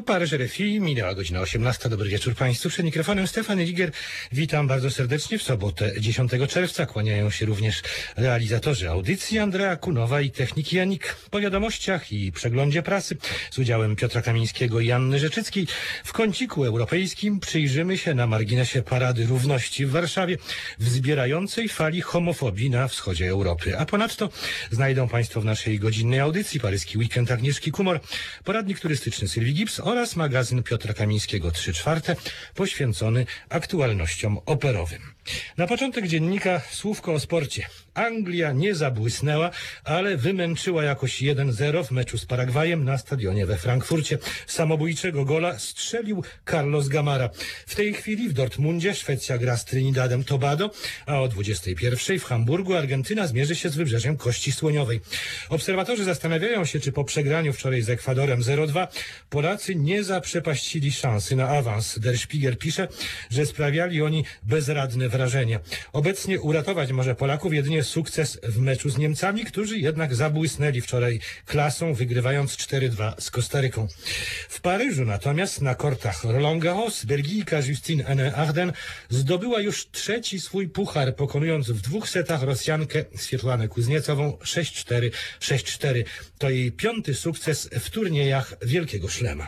Paryż RFI, minęła godzina 18. Dobry wieczór Państwu. Przed mikrofonem Stefan Liger. Witam bardzo serdecznie w sobotę 10 czerwca. Kłaniają się również realizatorzy audycji Andrea Kunowa i technik Janik. Po wiadomościach i przeglądzie prasy z udziałem Piotra Kamińskiego i Anny Rzeczyckiej w kąciku europejskim przyjrzymy się na marginesie Parady Równości w Warszawie wzbierającej fali homofobii na wschodzie Europy. A ponadto znajdą Państwo w naszej godzinnej audycji Paryski Weekend Agnieszki Kumor, poradnik turystyczny Sylwii Gibbs oraz magazyn Piotra Kamińskiego 3/4 poświęcony aktualnościom operowym. Na początek dziennika słówko o sporcie. Anglia nie zabłysnęła, ale wymęczyła jakoś 1-0 w meczu z Paragwajem na stadionie we Frankfurcie. Samobójczego gola strzelił Carlos Gamara. W tej chwili w Dortmundzie Szwecja gra z Trinidadem Tobago, a o 21:00 w Hamburgu Argentyna zmierzy się z Wybrzeżem Kości Słoniowej. Obserwatorzy zastanawiają się, czy po przegraniu wczoraj z Ekwadorem 0-2 Polacy nie zaprzepaścili szansy na awans. Der Spiegel pisze, że sprawiali oni bezradne wrażenie. Obecnie uratować może Polaków jedynie sukces w meczu z Niemcami, którzy jednak zabłysnęli wczoraj klasą, wygrywając 4-2 z Kostaryką. W Paryżu natomiast na kortach Roland Garros Belgijka Justine Henin-Arden zdobyła już trzeci swój puchar, pokonując w 2 setach Rosjankę Swiatłanę Kuzniecową 6-4, 6-4. To jej 5. sukces w turniejach Wielkiego Szlema.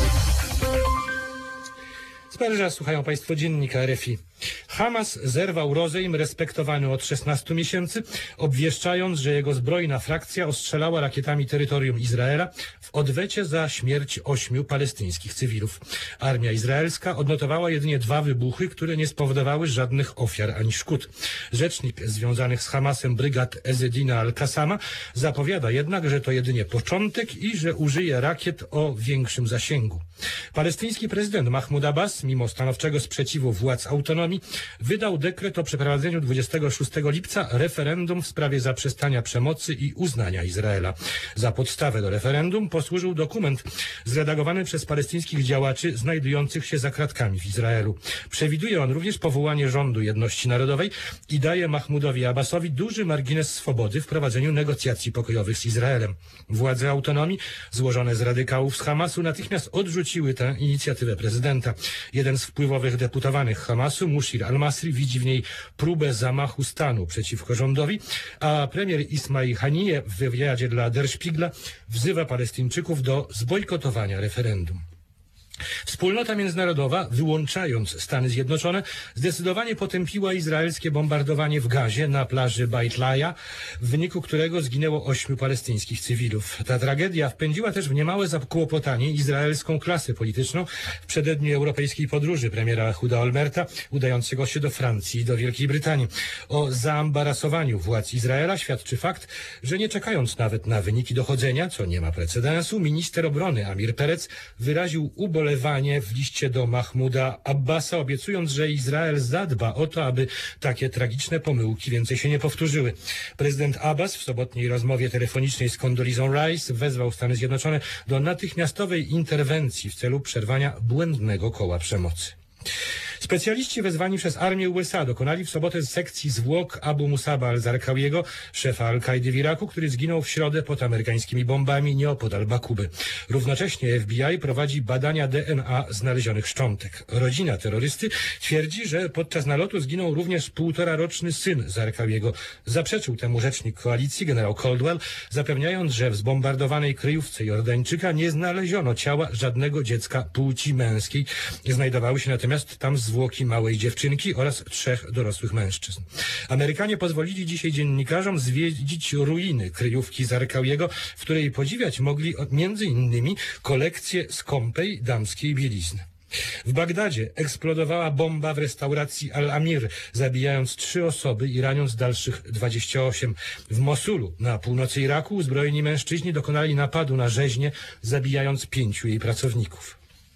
Z Paryża słuchają Państwo dziennika RFI. Hamas zerwał rozejm respektowany od 16 miesięcy, obwieszczając, że jego zbrojna frakcja ostrzelała rakietami terytorium Izraela w odwecie za śmierć 8 palestyńskich cywilów. Armia izraelska odnotowała jedynie 2 wybuchy, które nie spowodowały żadnych ofiar ani szkód. Rzecznik związanych z Hamasem brygad Ezzedina Al-Qassama zapowiada jednak, że to jedynie początek i że użyje rakiet o większym zasięgu. Palestyński prezydent Mahmoud Abbas, mimo stanowczego sprzeciwu władz autonomii, wydał dekret o przeprowadzeniu 26 lipca referendum w sprawie zaprzestania przemocy i uznania Izraela. Za podstawę do referendum posłużył dokument zredagowany przez palestyńskich działaczy znajdujących się za kratkami w Izraelu. Przewiduje on również powołanie rządu jedności narodowej i daje Mahmoudowi Abbasowi duży margines swobody w prowadzeniu negocjacji pokojowych z Izraelem. Władze autonomii złożone z radykałów z Hamasu natychmiast odrzuciły tę inicjatywę prezydenta. Jeden z wpływowych deputowanych Hamasu, Mushir al-Masri, widzi w niej próbę zamachu stanu przeciwko rządowi, a premier Ismail Haniyeh w wywiadzie dla Der Spiegla wzywa Palestyńczyków do zbojkotowania referendum. Wspólnota międzynarodowa, wyłączając Stany Zjednoczone, zdecydowanie potępiła izraelskie bombardowanie w Gazie na plaży Beit Laja, w wyniku którego zginęło 8 palestyńskich cywilów. Ta tragedia wpędziła też w niemałe zakłopotanie izraelską klasę polityczną w przededniu europejskiej podróży premiera Ehuda Olmerta, udającego się do Francji i do Wielkiej Brytanii. O zaambarasowaniu władz Izraela świadczy fakt, że nie czekając nawet na wyniki dochodzenia, co nie ma precedensu, minister obrony Amir Perec wyraził ubolewanie w liście do Mahmouda Abbasa, obiecując, że Izrael zadba o to, aby takie tragiczne pomyłki więcej się nie powtórzyły. Prezydent Abbas w sobotniej rozmowie telefonicznej z Condoleezą Rice wezwał Stany Zjednoczone do natychmiastowej interwencji w celu przerwania błędnego koła przemocy. Specjaliści wezwani przez armię USA dokonali w sobotę sekcji zwłok Abu Musaba al-Zarqawiego, szefa Al-Kaidy w Iraku, który zginął w środę pod amerykańskimi bombami nieopodal Bakuby. Równocześnie FBI prowadzi badania DNA znalezionych szczątek. Rodzina terrorysty twierdzi, że podczas nalotu zginął również 1,5-roczny syn Zarqawiego. Zaprzeczył temu rzecznik koalicji, generał Caldwell, zapewniając, że w zbombardowanej kryjówce Jordańczyka nie znaleziono ciała żadnego dziecka płci męskiej. Znajdowały się natomiast tam zwłoki małej dziewczynki oraz 3 dorosłych mężczyzn. Amerykanie pozwolili dzisiaj dziennikarzom zwiedzić ruiny kryjówki Zarqawiego, w której podziwiać mogli między innymi kolekcję skąpej damskiej bielizny. W Bagdadzie eksplodowała bomba w restauracji Al-Amir, zabijając 3 osoby i raniąc dalszych 28. W Mosulu, na północy Iraku, uzbrojeni mężczyźni dokonali napadu na rzeźnię, zabijając 5 jej pracowników.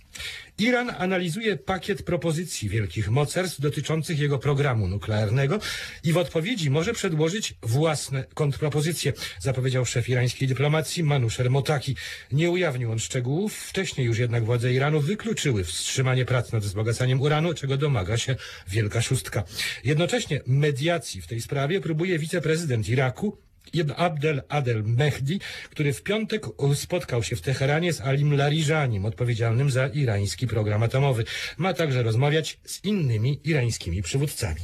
Iran analizuje pakiet propozycji wielkich mocarstw dotyczących jego programu nuklearnego i w odpowiedzi może przedłożyć własne kontrpropozycje, zapowiedział szef irańskiej dyplomacji Manusher Motaki. Nie ujawnił on szczegółów, wcześniej już jednak władze Iranu wykluczyły wstrzymanie prac nad wzbogacaniem uranu, czego domaga się Wielka Szóstka. Jednocześnie mediacji w tej sprawie próbuje wiceprezydent Iraku Abdel Adel Mehdi, który w piątek spotkał się w Teheranie z Alim Larijanim, odpowiedzialnym za irański program atomowy. Ma także rozmawiać z innymi irańskimi przywódcami.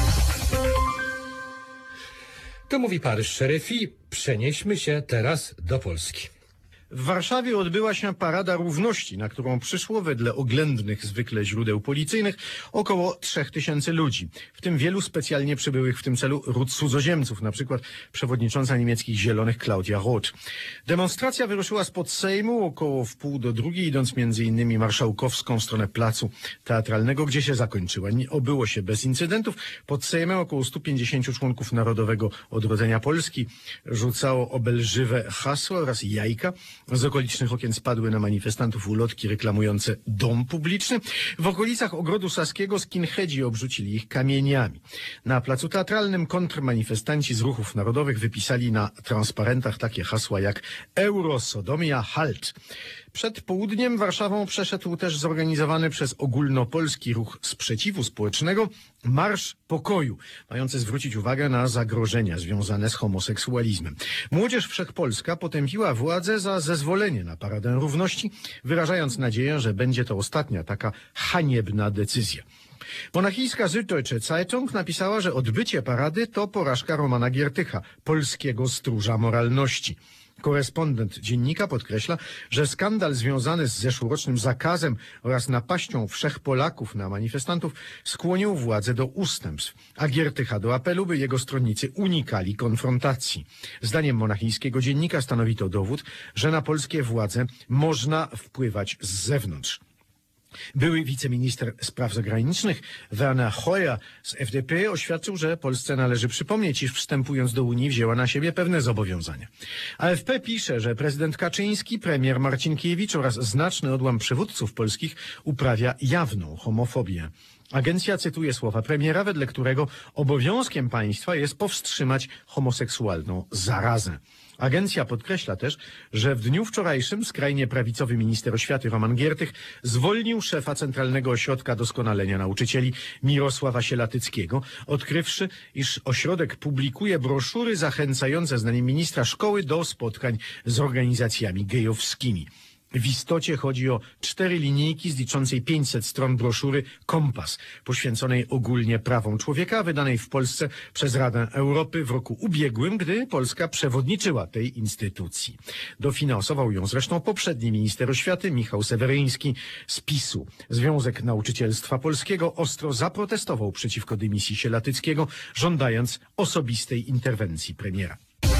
To mówi Paryż Szerefi. Przenieśmy się teraz do Polski. W Warszawie odbyła się Parada Równości, na którą przyszło wedle oględnych zwykle źródeł policyjnych około 3000 ludzi, w tym wielu specjalnie przybyłych w tym celu ród cudzoziemców, na przykład przewodnicząca niemieckich Zielonych Claudia Roth. Demonstracja wyruszyła spod Sejmu około 1:30, idąc między innymi marszałkowską stronę Placu Teatralnego, gdzie się zakończyła. Nie obyło się bez incydentów. Pod Sejmem około 150 członków Narodowego Odrodzenia Polski rzucało obelżywe hasła oraz jajka. Z okolicznych okien spadły na manifestantów ulotki reklamujące dom publiczny. W okolicach Ogrodu Saskiego skinheadzi obrzucili ich kamieniami. Na Placu Teatralnym kontrmanifestanci z ruchów narodowych wypisali na transparentach takie hasła jak Euro, Sodomia, Halt. Przed południem Warszawą przeszedł też zorganizowany przez ogólnopolski ruch sprzeciwu społecznego Marsz Pokoju, mający zwrócić uwagę na zagrożenia związane z homoseksualizmem. Młodzież Wszechpolska potępiła władzę za zezwolenie na Paradę Równości, wyrażając nadzieję, że będzie to ostatnia taka haniebna decyzja. Monachijska Süddeutsche Zeitung napisała, że odbycie parady to porażka Romana Giertycha, polskiego stróża moralności. Korespondent dziennika podkreśla, że skandal związany z zeszłorocznym zakazem oraz napaścią Wszechpolaków na manifestantów skłonił władzę do ustępstw, a Giertycha do apelu, by jego stronnicy unikali konfrontacji. Zdaniem monachijskiego dziennika stanowi to dowód, że na polskie władze można wpływać z zewnątrz. Były wiceminister spraw zagranicznych Werner Hoyer z FDP oświadczył, że Polsce należy przypomnieć, iż wstępując do Unii wzięła na siebie pewne zobowiązania. AFP pisze, że prezydent Kaczyński, premier Marcinkiewicz oraz znaczny odłam przywódców polskich uprawia jawną homofobię. Agencja cytuje słowa premiera, wedle którego obowiązkiem państwa jest powstrzymać homoseksualną zarazę. Agencja podkreśla też, że w dniu wczorajszym skrajnie prawicowy minister oświaty Roman Giertych zwolnił szefa Centralnego Ośrodka Doskonalenia Nauczycieli Mirosława Sielatyckiego, odkrywszy, iż ośrodek publikuje broszury zachęcające zdaniem ministra szkoły do spotkań z organizacjami gejowskimi. W istocie chodzi o 4 linijki z liczącej 500 stron broszury Kompas, poświęconej ogólnie prawom człowieka, wydanej w Polsce przez Radę Europy w roku ubiegłym, gdy Polska przewodniczyła tej instytucji. Dofinansował ją zresztą poprzedni minister oświaty Michał Seweryński z PiS-u. Związek Nauczycielstwa Polskiego ostro zaprotestował przeciwko dymisji Sielatyckiego, żądając osobistej interwencji premiera.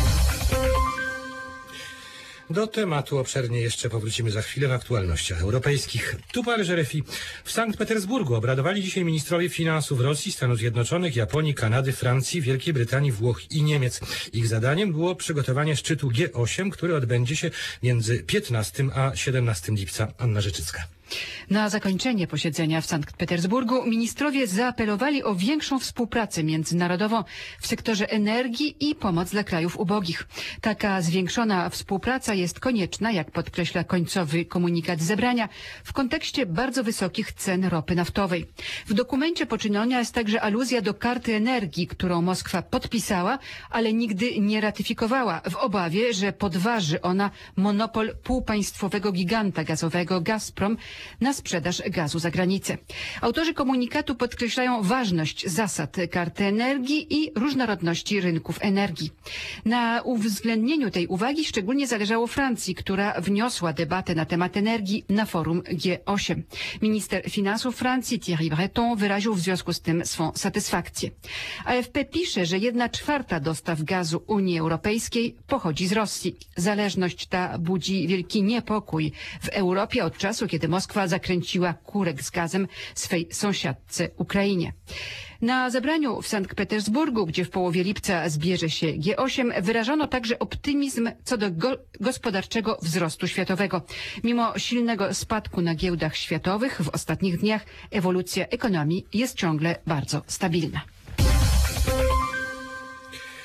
Do tematu obszernie jeszcze powrócimy za chwilę w aktualnościach europejskich. Tu Paryż Szerefi. W Sankt Petersburgu obradowali dzisiaj ministrowie finansów Rosji, Stanów Zjednoczonych, Japonii, Kanady, Francji, Wielkiej Brytanii, Włoch i Niemiec. Ich zadaniem było przygotowanie szczytu G8, który odbędzie się między 15 a 17 lipca. Anna Rzeczycka. Na zakończenie posiedzenia w Sankt Petersburgu ministrowie zaapelowali o większą współpracę międzynarodową w sektorze energii i pomoc dla krajów ubogich. Taka zwiększona współpraca jest konieczna, jak podkreśla końcowy komunikat zebrania, w kontekście bardzo wysokich cen ropy naftowej. W dokumencie poczyniona jest także aluzja do karty energii, którą Moskwa podpisała, ale nigdy nie ratyfikowała, w obawie, że podważy ona monopol półpaństwowego giganta gazowego Gazprom na sprzedaż gazu za granicę. Autorzy komunikatu podkreślają ważność zasad karty energii i różnorodności rynków energii. Na uwzględnieniu tej uwagi szczególnie zależało Francji, która wniosła debatę na temat energii na forum G8. Minister finansów Francji Thierry Breton wyraził w związku z tym swą satysfakcję. AFP pisze, że 1/4 dostaw gazu Unii Europejskiej pochodzi z Rosji. Zależność ta budzi wielki niepokój w Europie od czasu, kiedy Moskwa zakręciła kurek z gazem swej sąsiadce Ukrainie. Na zebraniu w Sankt Petersburgu, gdzie w połowie lipca zbierze się G8, wyrażono także optymizm co do gospodarczego wzrostu światowego. Mimo silnego spadku na giełdach światowych w ostatnich dniach ewolucja ekonomii jest ciągle bardzo stabilna.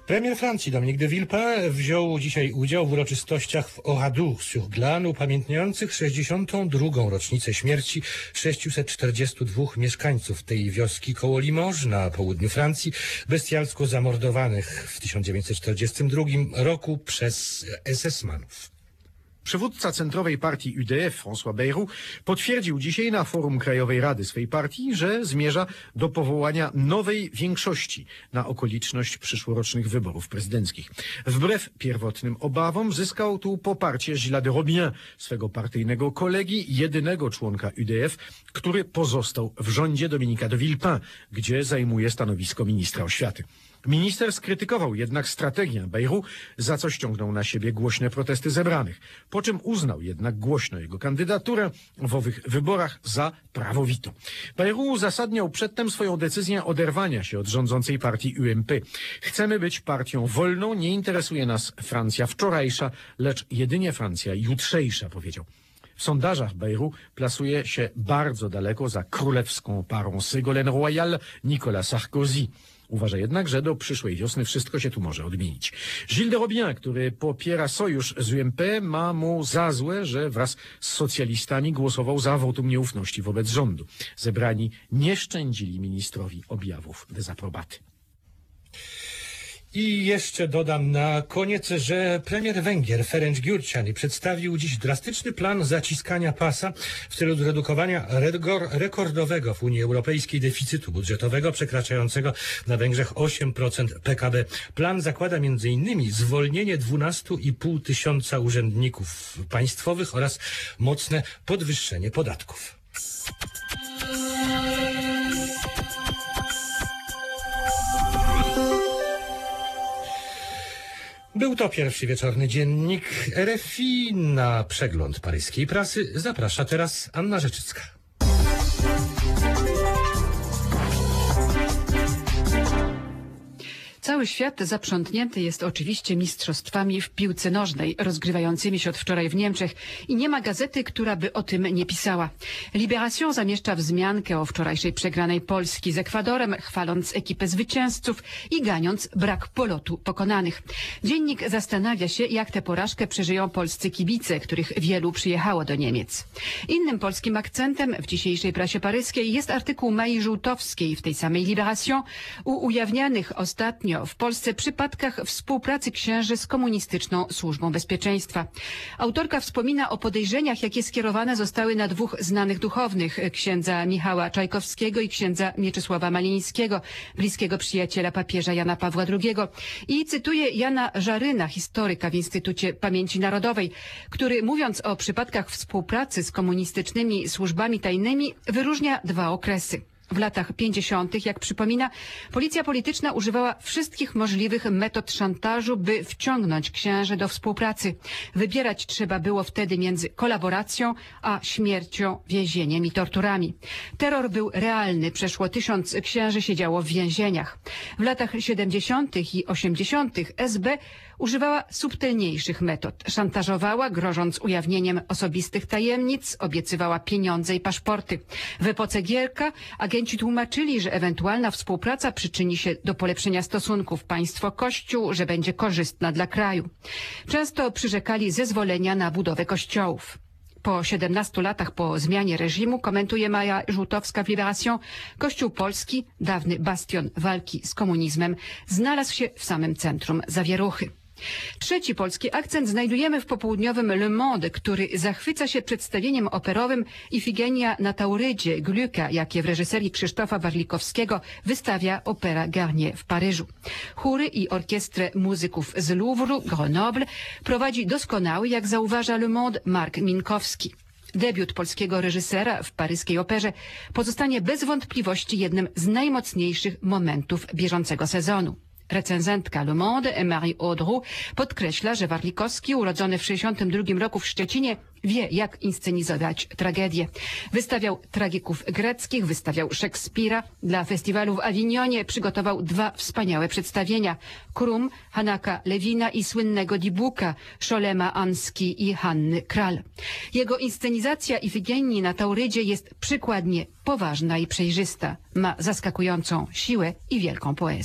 Premier Francji Dominique de Villepin wziął dzisiaj udział w uroczystościach w Oradour-sur-Glane upamiętniających 62. rocznicę śmierci 642 mieszkańców tej wioski koło Limoges na południu Francji, bestialsko zamordowanych w 1942 roku przez SS-manów. Przywódca centrowej partii UDF, François Bayrou, potwierdził dzisiaj na forum Krajowej Rady swej partii, że zmierza do powołania nowej większości na okoliczność przyszłorocznych wyborów prezydenckich. Wbrew pierwotnym obawom zyskał tu poparcie Gilles de Robien, swego partyjnego kolegi, jedynego członka UDF, który pozostał w rządzie Dominique'a de Villepin, gdzie zajmuje stanowisko ministra oświaty. Minister skrytykował jednak strategię Bayrou, za co ściągnął na siebie głośne protesty zebranych, po czym uznał jednak głośno jego kandydaturę w owych wyborach za prawowitą. Bayrou uzasadniał przedtem swoją decyzję oderwania się od rządzącej partii UMP. Chcemy być partią wolną, nie interesuje nas Francja wczorajsza, lecz jedynie Francja jutrzejsza, powiedział. W sondażach Bayrou plasuje się bardzo daleko za królewską parą Ségolène Royal, Nicolas Sarkozy. Uważa jednak, że do przyszłej wiosny wszystko się tu może odmienić. Gilles de Robien, który popiera sojusz z UMP, ma mu za złe, że wraz z socjalistami głosował za wotum nieufności wobec rządu. Zebrani nie szczędzili ministrowi objawów dezaprobaty. I jeszcze dodam na koniec, że premier Węgier Ferenc Gyurcsány przedstawił dziś drastyczny plan zaciskania pasa w celu zredukowania rekordowego w Unii Europejskiej deficytu budżetowego przekraczającego na Węgrzech 8% PKB. Plan zakłada m.in. zwolnienie 12,5 tysiąca urzędników państwowych oraz mocne podwyższenie podatków. Był to pierwszy wieczorny dziennik RFI. Na przegląd paryskiej prasy zaprasza teraz Anna Rzeczycka. Cały świat zaprzątnięty jest oczywiście mistrzostwami w piłce nożnej, rozgrywającymi się od wczoraj w Niemczech i nie ma gazety, która by o tym nie pisała. Libération zamieszcza wzmiankę o wczorajszej przegranej Polski z Ekwadorem, chwaląc ekipę zwycięzców i ganiąc brak polotu pokonanych. Dziennik zastanawia się, jak tę porażkę przeżyją polscy kibice, których wielu przyjechało do Niemiec. Innym polskim akcentem w dzisiejszej prasie paryskiej jest artykuł Mai Żółtowskiej w tej samej Libération u ujawnianych ostatnio w Polsce przypadkach współpracy księży z komunistyczną służbą bezpieczeństwa. Autorka wspomina o podejrzeniach, jakie skierowane zostały na dwóch znanych duchownych, księdza Michała Czajkowskiego i księdza Mieczysława Malińskiego, bliskiego przyjaciela papieża Jana Pawła II. I cytuję Jana Żaryna, historyka w Instytucie Pamięci Narodowej, który mówiąc o przypadkach współpracy z komunistycznymi służbami tajnymi wyróżnia dwa okresy. W latach 50., jak przypomina, policja polityczna używała wszystkich możliwych metod szantażu, by wciągnąć księży do współpracy. Wybierać trzeba było wtedy między kolaboracją a śmiercią, więzieniem i torturami. Terror był realny. Przeszło 1000 księży siedziało w więzieniach. W latach 70. i 80. SB używała subtelniejszych metod. Szantażowała, grożąc ujawnieniem osobistych tajemnic, obiecywała pieniądze i paszporty. W epoce Gierka agenci tłumaczyli, że ewentualna współpraca przyczyni się do polepszenia stosunków państwo-kościół, że będzie korzystna dla kraju. Często przyrzekali zezwolenia na budowę kościołów. Po 17 latach po zmianie reżimu, komentuje Maja Żółtowska w Libération, Kościół polski, dawny bastion walki z komunizmem, znalazł się w samym centrum zawieruchy. Trzeci polski akcent znajdujemy w popołudniowym Le Monde, który zachwyca się przedstawieniem operowym Ifigenia na Taurydzie Glucka, jakie w reżyserii Krzysztofa Warlikowskiego wystawia Opera Garnier w Paryżu. Chóry i orkiestrę muzyków z Louvru, Grenoble prowadzi doskonały, jak zauważa Le Monde, Mark Minkowski. Debiut polskiego reżysera w paryskiej operze pozostanie bez wątpliwości jednym z najmocniejszych momentów bieżącego sezonu. Recenzentka Le Monde, Marie Audroux, podkreśla, że Warlikowski, urodzony w 1962 roku w Szczecinie, wie, jak inscenizować tragedię. Wystawiał tragików greckich, wystawiał Szekspira. Dla festiwalu w Awignonie przygotował 2 wspaniałe przedstawienia. Krum, Hanaka Lewina i słynnego Dibuka, Szolema Anski i Hanny Kral. Jego inscenizacja Ifigenii na Taurydzie jest przykładnie poważna i przejrzysta. Ma zaskakującą siłę i wielką poezję.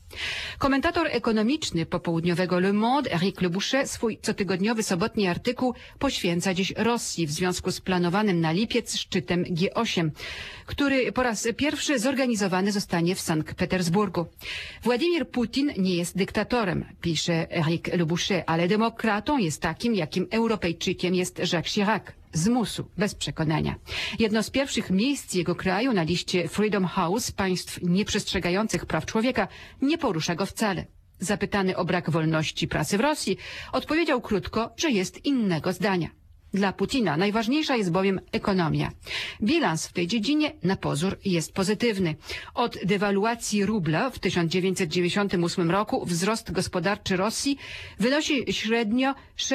Komentator ekonomiczny popołudniowego Le Monde, Éric Le Bouchet, swój cotygodniowy sobotni artykuł poświęca dziś Rosji w związku z planowanym na lipiec szczytem G8, który po raz pierwszy zorganizowany zostanie w Sankt Petersburgu. Władimir Putin nie jest dyktatorem, pisze Éric Le Bouchet, ale demokratą jest takim, jakim Europejczykiem jest Jacques Chirac. Z musu, bez przekonania. Jedno z pierwszych miejsc jego kraju na liście Freedom House państw nieprzestrzegających praw człowieka nie porusza go wcale. Zapytany o brak wolności prasy w Rosji, odpowiedział krótko, że jest innego zdania. Dla Putina najważniejsza jest bowiem ekonomia. Bilans w tej dziedzinie na pozór jest pozytywny. Od dewaluacji rubla w 1998 roku wzrost gospodarczy Rosji wynosi średnio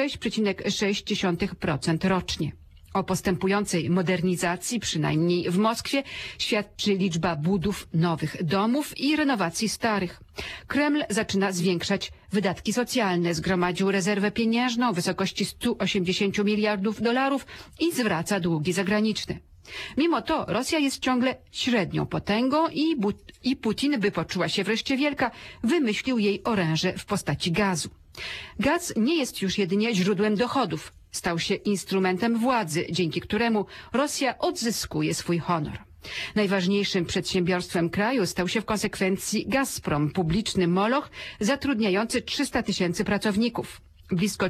6,6% rocznie. O postępującej modernizacji, przynajmniej w Moskwie, świadczy liczba budów nowych domów i renowacji starych. Kreml zaczyna zwiększać wydatki socjalne, zgromadził rezerwę pieniężną w wysokości $180 miliardów i zwraca długi zagraniczne. Mimo to Rosja jest ciągle średnią potęgą i Putin, by poczuła się wreszcie wielka, wymyślił jej oręże w postaci gazu. Gaz nie jest już jedynie źródłem dochodów. Stał się instrumentem władzy, dzięki któremu Rosja odzyskuje swój honor. Najważniejszym przedsiębiorstwem kraju stał się w konsekwencji Gazprom, publiczny moloch zatrudniający 300 000 pracowników. Blisko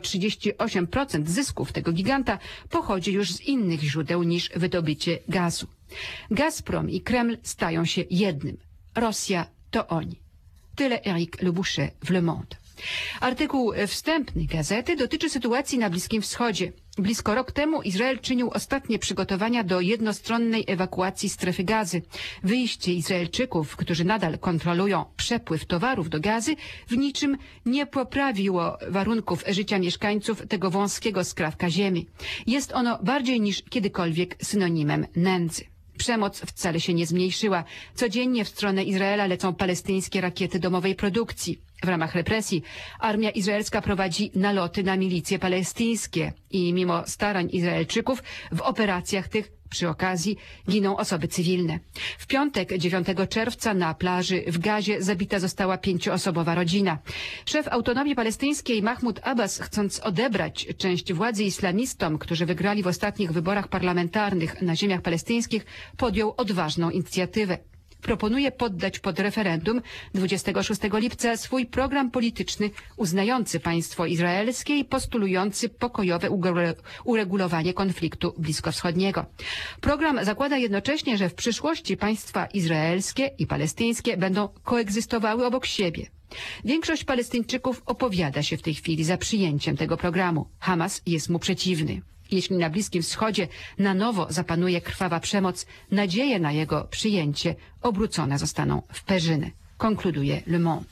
38% zysków tego giganta pochodzi już z innych źródeł niż wydobycie gazu. Gazprom i Kreml stają się jednym. Rosja to oni. Tyle Éric Le Bouchet w Le Monde. Artykuł wstępny gazety dotyczy sytuacji na Bliskim Wschodzie. Blisko rok temu Izrael czynił ostatnie przygotowania do jednostronnej ewakuacji strefy Gazy. Wyjście Izraelczyków, którzy nadal kontrolują przepływ towarów do Gazy, w niczym nie poprawiło warunków życia mieszkańców tego wąskiego skrawka ziemi. Jest ono bardziej niż kiedykolwiek synonimem nędzy. Przemoc wcale się nie zmniejszyła. Codziennie w stronę Izraela lecą palestyńskie rakiety domowej produkcji. W ramach represji armia izraelska prowadzi naloty na milicje palestyńskie i mimo starań Izraelczyków w operacjach tych przy okazji giną osoby cywilne. W piątek 9 czerwca na plaży w Gazie zabita została 5-osobowa rodzina. Szef autonomii palestyńskiej Mahmoud Abbas, chcąc odebrać część władzy islamistom, którzy wygrali w ostatnich wyborach parlamentarnych na ziemiach palestyńskich, podjął odważną inicjatywę. Proponuje poddać pod referendum 26 lipca swój program polityczny uznający państwo izraelskie i postulujący pokojowe uregulowanie konfliktu bliskowschodniego. Program zakłada jednocześnie, że w przyszłości państwa izraelskie i palestyńskie będą koegzystowały obok siebie. Większość Palestyńczyków opowiada się w tej chwili za przyjęciem tego programu. Hamas jest mu przeciwny. Jeśli na Bliskim Wschodzie na nowo zapanuje krwawa przemoc, nadzieje na jego przyjęcie obrócone zostaną w perzynę, konkluduje Le Monde.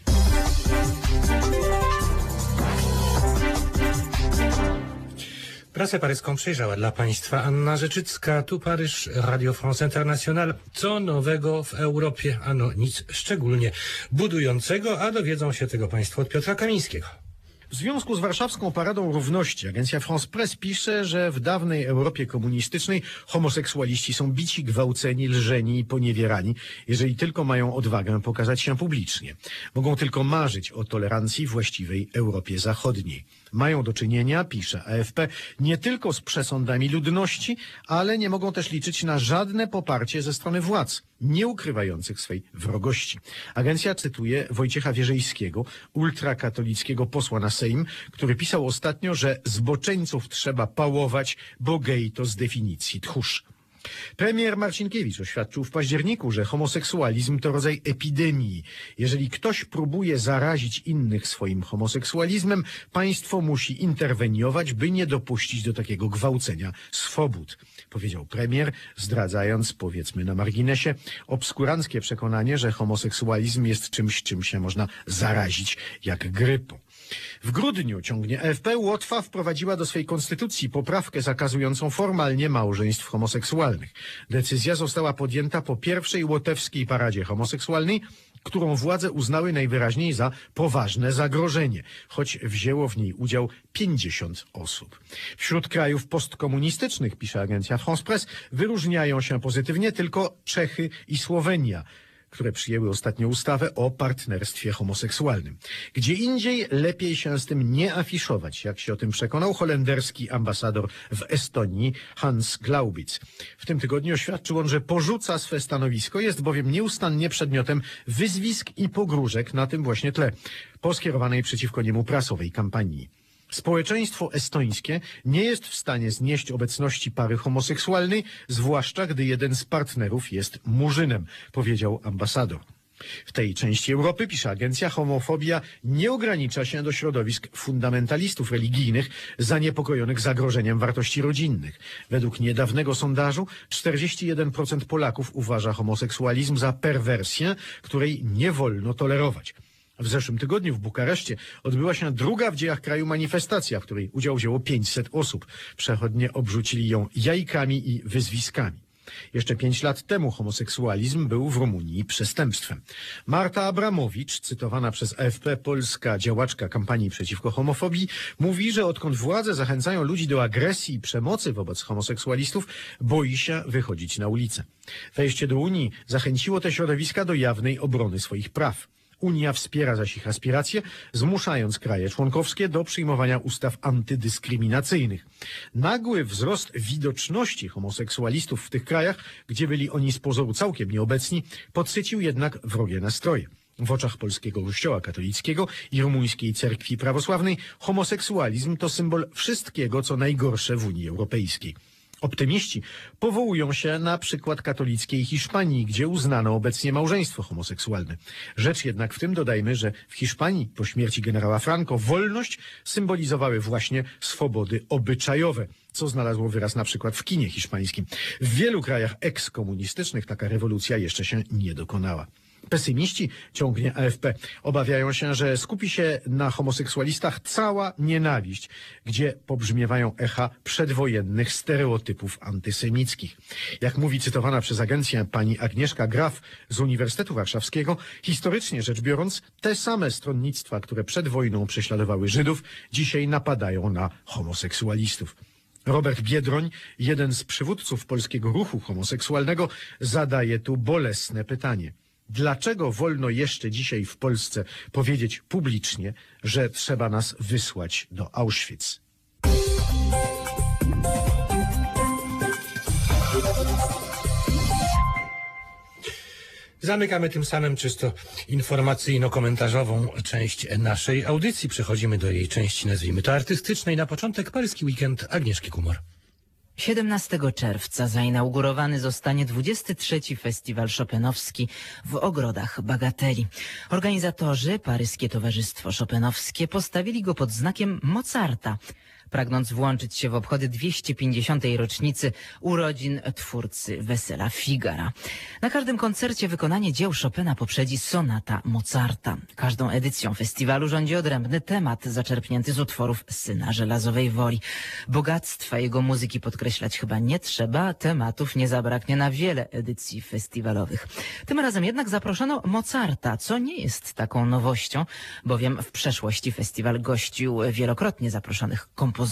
Prasę paryską przejrzała dla Państwa Anna Rzeczycka. Tu Paryż, Radio France International. Co nowego w Europie? Ano nic szczególnie budującego, a dowiedzą się tego Państwo od Piotra Kamińskiego. W związku z warszawską Paradą Równości agencja France Presse pisze, że w dawnej Europie komunistycznej homoseksualiści są bici, gwałceni, lżeni i poniewierani, jeżeli tylko mają odwagę pokazać się publicznie. Mogą tylko marzyć o tolerancji w właściwej Europie Zachodniej. Mają do czynienia, pisze AFP, nie tylko z przesądami ludności, ale nie mogą też liczyć na żadne poparcie ze strony władz, nie ukrywających swej wrogości. Agencja cytuje Wojciecha Wierzejskiego, ultrakatolickiego posła na Sejm, który pisał ostatnio, że zboczeńców trzeba pałować, bo gej to z definicji tchórz. Premier Marcinkiewicz oświadczył w październiku, że homoseksualizm to rodzaj epidemii. Jeżeli ktoś próbuje zarazić innych swoim homoseksualizmem, państwo musi interweniować, by nie dopuścić do takiego gwałcenia swobód, powiedział premier, zdradzając, powiedzmy na marginesie, obskuranckie przekonanie, że homoseksualizm jest czymś, czym się można zarazić jak grypą. W grudniu, ciągnie AFP, Łotwa wprowadziła do swej konstytucji poprawkę zakazującą formalnie małżeństw homoseksualnych. Decyzja została podjęta po pierwszej łotewskiej paradzie homoseksualnej, którą władze uznały najwyraźniej za poważne zagrożenie, choć wzięło w niej udział 50 osób. Wśród krajów postkomunistycznych, pisze agencja France Presse, wyróżniają się pozytywnie tylko Czechy i Słowenia, które przyjęły ostatnio ustawę o partnerstwie homoseksualnym. Gdzie indziej lepiej się z tym nie afiszować, jak się o tym przekonał holenderski ambasador w Estonii Hans Glaubitz. W tym tygodniu oświadczył on, że porzuca swe stanowisko, jest bowiem nieustannie przedmiotem wyzwisk i pogróżek na tym właśnie tle po skierowanej przeciwko niemu prasowej kampanii. Społeczeństwo estońskie nie jest w stanie znieść obecności pary homoseksualnej, zwłaszcza gdy jeden z partnerów jest murzynem, powiedział ambasador. W tej części Europy, pisze agencja, homofobia nie ogranicza się do środowisk fundamentalistów religijnych zaniepokojonych zagrożeniem wartości rodzinnych. Według niedawnego sondażu 41% Polaków uważa homoseksualizm za perwersję, której nie wolno tolerować. W zeszłym tygodniu w Bukareszcie odbyła się druga w dziejach kraju manifestacja, w której udział wzięło 500 osób. Przechodnie obrzucili ją jajkami i wyzwiskami. Jeszcze 5 lat temu homoseksualizm był w Rumunii przestępstwem. Marta Abramowicz, cytowana przez AFP, polska działaczka kampanii przeciwko homofobii, mówi, że odkąd władze zachęcają ludzi do agresji i przemocy wobec homoseksualistów, boi się wychodzić na ulicę. Wejście do Unii zachęciło te środowiska do jawnej obrony swoich praw. Unia wspiera zaś ich aspiracje, zmuszając kraje członkowskie do przyjmowania ustaw antydyskryminacyjnych. Nagły wzrost widoczności homoseksualistów w tych krajach, gdzie byli oni z pozoru całkiem nieobecni, podsycił jednak wrogie nastroje. W oczach polskiego kościoła katolickiego i rumuńskiej cerkwi prawosławnej homoseksualizm to symbol wszystkiego, co najgorsze w Unii Europejskiej. Optymiści powołują się na przykład katolickiej Hiszpanii, gdzie uznano obecnie małżeństwo homoseksualne. Rzecz jednak w tym, dodajmy, że w Hiszpanii po śmierci generała Franco wolność symbolizowały właśnie swobody obyczajowe, co znalazło wyraz na przykład w kinie hiszpańskim. W wielu krajach ekskomunistycznych taka rewolucja jeszcze się nie dokonała. Pesymiści, ciągnie AFP, obawiają się, że skupi się na homoseksualistach cała nienawiść, gdzie pobrzmiewają echa przedwojennych stereotypów antysemickich. Jak mówi cytowana przez agencję pani Agnieszka Graf z Uniwersytetu Warszawskiego, historycznie rzecz biorąc, te same stronnictwa, które przed wojną prześladowały Żydów, dzisiaj napadają na homoseksualistów. Robert Biedroń, jeden z przywódców polskiego ruchu homoseksualnego, zadaje tu bolesne pytanie. Dlaczego wolno jeszcze dzisiaj w Polsce powiedzieć publicznie, że trzeba nas wysłać do Auschwitz? Zamykamy tym samym czysto informacyjno-komentarzową część naszej audycji. Przechodzimy do jej części, nazwijmy to artystycznej. Na początek paryski weekend Agnieszki Kumor. 17 czerwca zainaugurowany zostanie 23. Festiwal Chopinowski w Ogrodach Bagateli. Organizatorzy, Paryskie Towarzystwo Chopinowskie, postawili go pod znakiem Mozarta, pragnąc włączyć się w obchody 250. rocznicy urodzin twórcy Wesela Figara. Na każdym koncercie wykonanie dzieł Chopina poprzedzi sonata Mozarta. Każdą edycją festiwalu rządzi odrębny temat zaczerpnięty z utworów Syna Żelazowej Woli. Bogactwa jego muzyki podkreślać chyba nie trzeba, tematów nie zabraknie na wiele edycji festiwalowych. Tym razem jednak zaproszono Mozarta, co nie jest taką nowością, bowiem w przeszłości festiwal gościł wielokrotnie zaproszonych kompozytorów.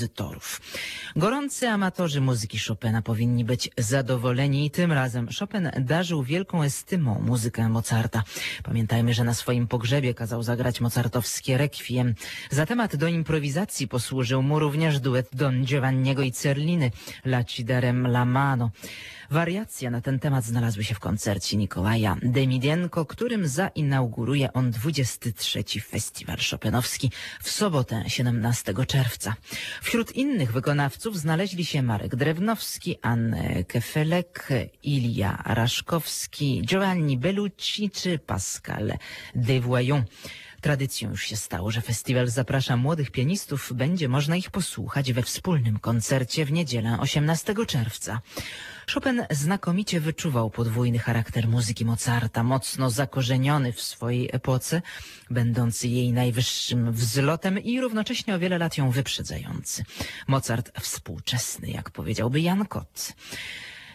Gorący amatorzy muzyki Chopina powinni być zadowoleni i tym razem Chopin darzył wielką estymą muzykę Mozarta. Pamiętajmy, że na swoim pogrzebie kazał zagrać mozartowskie rekwiem. Za temat do improwizacji posłużył mu również duet Don Giovanniego i Cerliny, La ci darem la mano. Wariacje na ten temat znalazły się w koncercie Nikołaja Demidienko, którym zainauguruje on 23. Festiwal Chopinowski w sobotę 17 czerwca. Wśród innych wykonawców znaleźli się Marek Drewnowski, Anne Kefelek, Ilia Raszkowski, Giovanni Bellucci czy Pascal Desvoyons. Tradycją już się stało, że festiwal zaprasza młodych pianistów. Będzie można ich posłuchać we wspólnym koncercie w niedzielę 18 czerwca. Chopin znakomicie wyczuwał podwójny charakter muzyki Mozarta, mocno zakorzeniony w swojej epoce, będący jej najwyższym wzlotem i równocześnie o wiele lat ją wyprzedzający. Mozart współczesny, jak powiedziałby Jan Kot.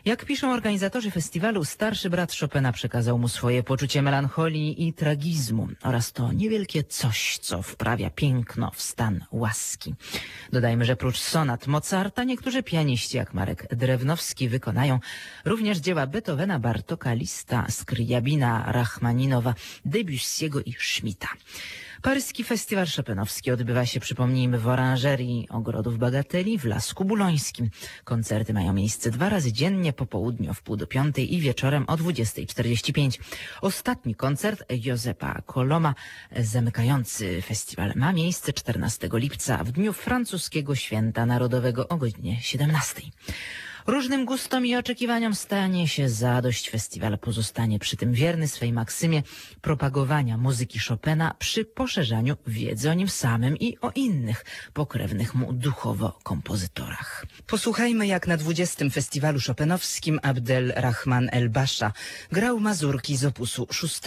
Jak piszą organizatorzy festiwalu, starszy brat Chopina przekazał mu swoje poczucie melancholii i tragizmu oraz to niewielkie coś, co wprawia piękno w stan łaski. Dodajmy, że prócz sonat Mozarta niektórzy pianiści jak Marek Drewnowski wykonają również dzieła Beethovena, Bartoka, Lista, Skryabina, Rachmaninowa, Debussy'ego i Schmidta. Paryski Festiwal Chopinowski odbywa się, przypomnijmy, w oranżerii Ogrodów Bagateli w Lasku Bulońskim. Koncerty mają miejsce 2 razy dziennie, po południu o 4:30 i wieczorem o 20:45. Ostatni koncert Józefa Coloma zamykający festiwal ma miejsce 14 lipca w dniu francuskiego Święta Narodowego o godzinie 17. Różnym gustom i oczekiwaniom stanie się zadość. Festiwal pozostanie przy tym wierny swej maksymie propagowania muzyki Chopina przy poszerzaniu wiedzy o nim samym i o innych pokrewnych mu duchowo kompozytorach. Posłuchajmy, jak na 20. Festiwalu Chopinowskim Abdel Rahman El Basha grał mazurki z opusu 6.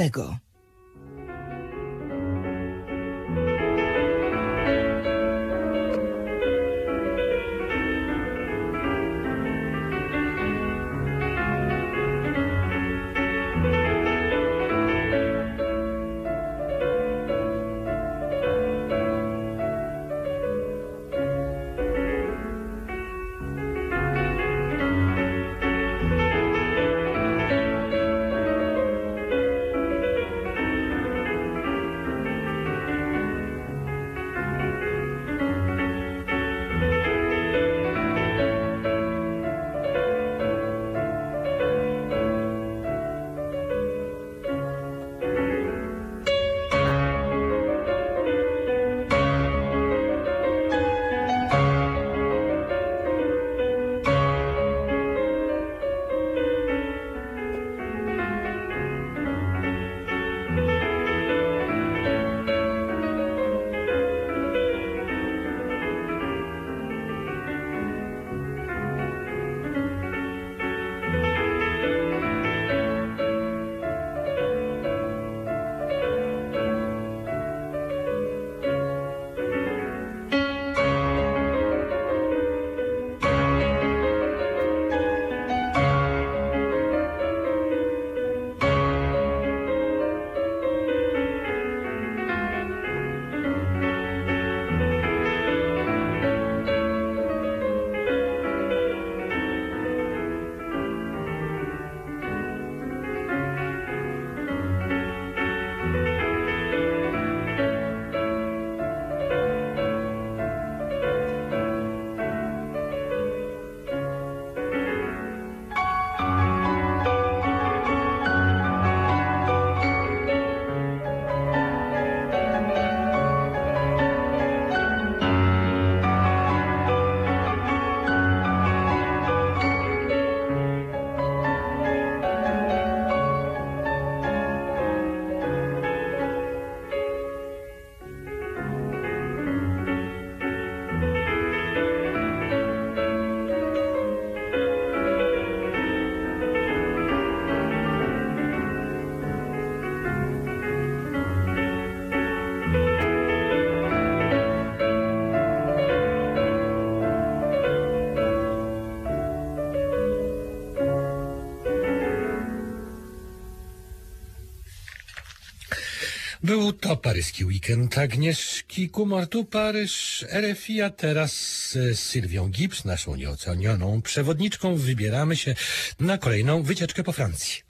Był to paryski weekend Agnieszki Kumar, tu Paryż, RFI, a teraz z Sylwią Gibbs, naszą nieocenioną przewodniczką, wybieramy się na kolejną wycieczkę po Francji.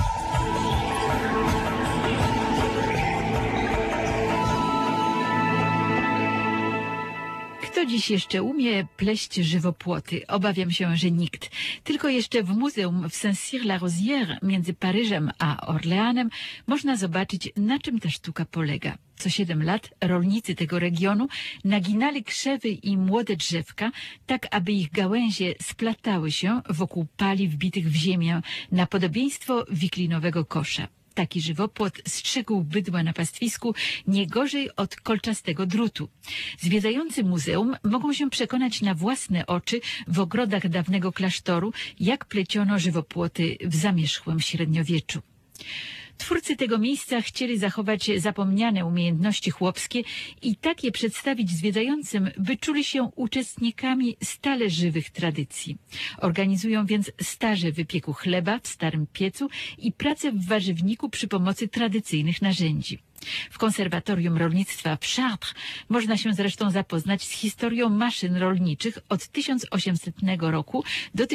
Kto dziś jeszcze umie pleść żywopłoty? Obawiam się, że nikt. Tylko jeszcze w muzeum w Saint-Cyr-la-Rosière między Paryżem a Orleanem można zobaczyć, na czym ta sztuka polega. Co 7 lat rolnicy tego regionu naginali krzewy i młode drzewka, tak aby ich gałęzie splatały się wokół pali wbitych w ziemię na podobieństwo wiklinowego kosza. Taki żywopłot strzegł bydła na pastwisku nie gorzej od kolczastego drutu. Zwiedzający muzeum mogą się przekonać na własne oczy w ogrodach dawnego klasztoru, jak pleciono żywopłoty w zamierzchłym średniowieczu. Twórcy tego miejsca chcieli zachować zapomniane umiejętności chłopskie i tak je przedstawić zwiedzającym, by czuli się uczestnikami stale żywych tradycji. Organizują więc staże wypieku chleba w starym piecu i pracę w warzywniku przy pomocy tradycyjnych narzędzi. W Konserwatorium Rolnictwa w Chartres można się zresztą zapoznać z historią maszyn rolniczych od 1800 roku do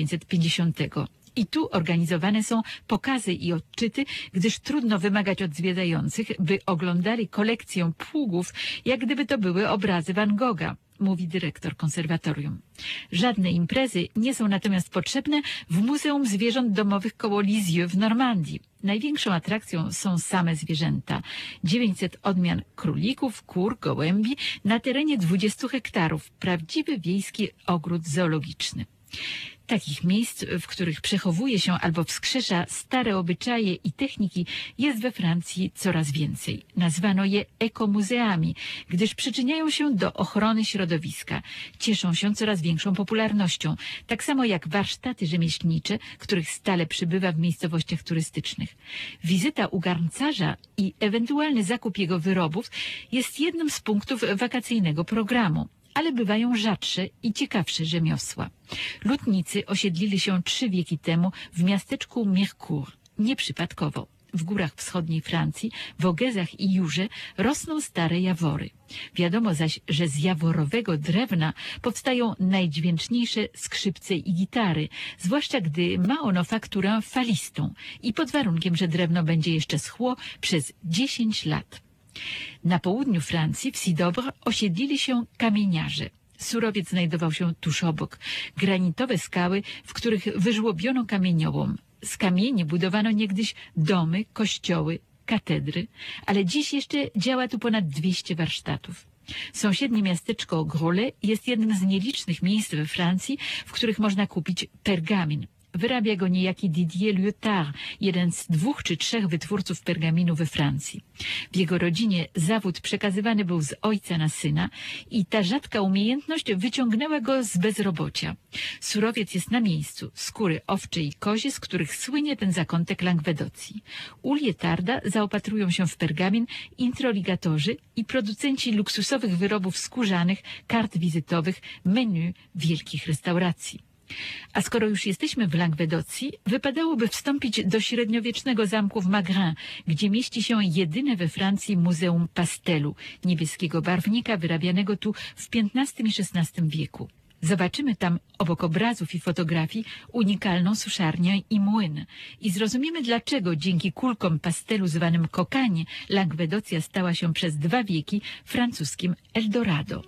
1950. I tu organizowane są pokazy i odczyty, gdyż trudno wymagać od zwiedzających, by oglądali kolekcję pługów, jak gdyby to były obrazy Van Gogha, mówi dyrektor konserwatorium. Żadne imprezy nie są natomiast potrzebne w Muzeum Zwierząt Domowych koło Lisieux w Normandii. Największą atrakcją są same zwierzęta. 900 odmian królików, kur, gołębi na terenie 20 hektarów. Prawdziwy wiejski ogród zoologiczny. Takich miejsc, w których przechowuje się albo wskrzesza stare obyczaje i techniki, jest we Francji coraz więcej. Nazwano je ekomuzeami, gdyż przyczyniają się do ochrony środowiska. Cieszą się coraz większą popularnością, tak samo jak warsztaty rzemieślnicze, których stale przybywa w miejscowościach turystycznych. Wizyta u garncarza i ewentualny zakup jego wyrobów jest jednym z punktów wakacyjnego programu. Ale bywają rzadsze i ciekawsze rzemiosła. Lutnicy osiedlili się 3 wieki temu w miasteczku Mirecourt. Nieprzypadkowo. W górach wschodniej Francji, w Ogezach i Jurze rosną stare jawory. Wiadomo zaś, że z jaworowego drewna powstają najdźwięczniejsze skrzypce i gitary, zwłaszcza gdy ma ono fakturę falistą i pod warunkiem, że drewno będzie jeszcze schło przez 10 lat. Na południu Francji, w Sidobre, osiedlili się kamieniarze. Surowiec znajdował się tuż obok. Granitowe skały, w których wyżłobiono kamieniołom. Z kamieni budowano niegdyś domy, kościoły, katedry, ale dziś jeszcze działa tu ponad 200 warsztatów. Sąsiednie miasteczko Groslay jest jednym z nielicznych miejsc we Francji, w których można kupić pergamin. Wyrabia go niejaki Didier Liotard, jeden z 2 czy 3 wytwórców pergaminu we Francji. W jego rodzinie zawód przekazywany był z ojca na syna i ta rzadka umiejętność wyciągnęła go z bezrobocia. Surowiec jest na miejscu, skóry owcze i kozie, z których słynie ten zakątek Langwedocji. U Lietarda zaopatrują się w pergamin introligatorzy i producenci luksusowych wyrobów skórzanych, kart wizytowych, menu wielkich restauracji. A skoro już jesteśmy w Langwedocji, wypadałoby wstąpić do średniowiecznego zamku w Magrin, gdzie mieści się jedyne we Francji Muzeum Pastelu, niebieskiego barwnika wyrabianego tu w XV i XVI wieku. Zobaczymy tam, obok obrazów i fotografii, unikalną suszarnię i młyn. I zrozumiemy, dlaczego dzięki kulkom pastelu zwanym kokanie Langwedocja stała się przez 2 wieki francuskim Eldorado.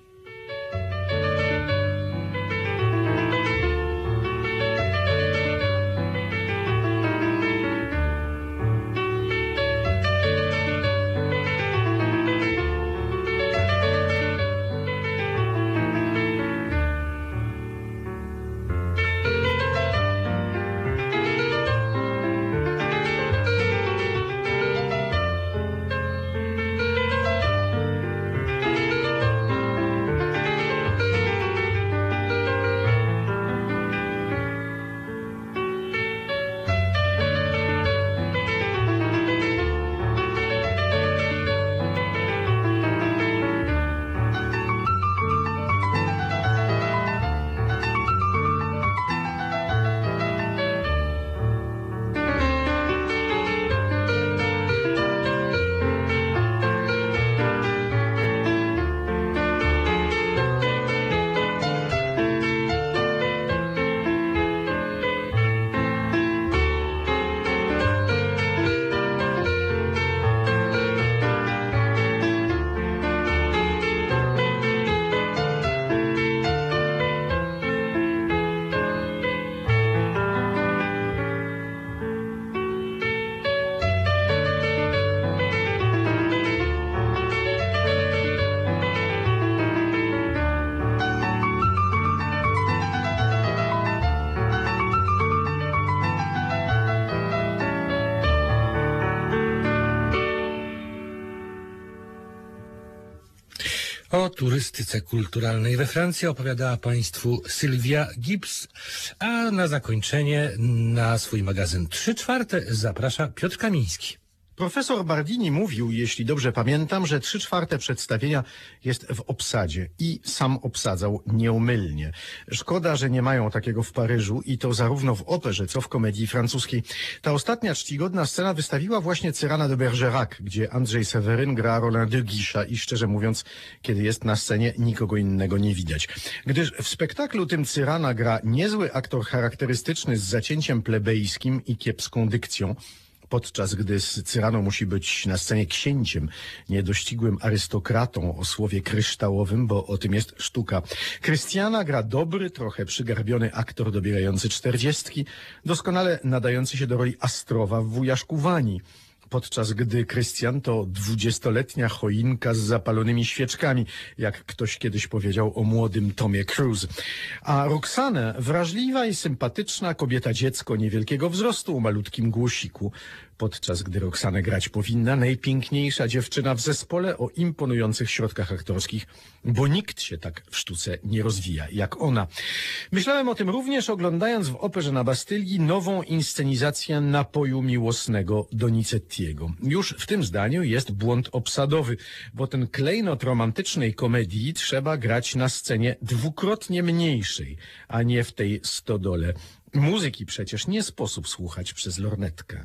O turystyce kulturalnej we Francji opowiadała Państwu Sylwia Gibbs, a na zakończenie na swój magazyn 3/4 zaprasza Piotr Kamiński. Profesor Bardini mówił, jeśli dobrze pamiętam, że 3/4 przedstawienia jest w obsadzie i sam obsadzał nieomylnie. Szkoda, że nie mają takiego w Paryżu i to zarówno w operze, co w komedii francuskiej. Ta ostatnia czcigodna scena wystawiła właśnie Cyrana de Bergerac, gdzie Andrzej Seweryn gra Roland de Guicha i szczerze mówiąc, kiedy jest na scenie, nikogo innego nie widać. Gdyż w spektaklu tym Cyrana gra niezły aktor charakterystyczny z zacięciem plebejskim i kiepską dykcją, podczas gdy Cyrano musi być na scenie księciem, niedościgłym arystokratą o słowie kryształowym, bo o tym jest sztuka. Krystiana gra dobry, trochę przygarbiony aktor dobierający 40, doskonale nadający się do roli Astrowa w Wujaszku Wani, podczas gdy Krystian to 20-letnia choinka z zapalonymi świeczkami, jak ktoś kiedyś powiedział o młodym Tomie Cruise. A Roxanę, wrażliwa i sympatyczna kobieta dziecko niewielkiego wzrostu o malutkim głosiku, podczas gdy Roxanę grać powinna najpiękniejsza dziewczyna w zespole o imponujących środkach aktorskich, bo nikt się tak w sztuce nie rozwija jak ona. Myślałem o tym również oglądając w Operze na Bastylii nową inscenizację Napoju miłosnego Donizettiego. Już w tym zdaniu jest błąd obsadowy, bo ten klejnot romantycznej komedii trzeba grać na scenie dwukrotnie mniejszej, a nie w tej stodole. Muzyki przecież nie sposób słuchać przez lornetkę.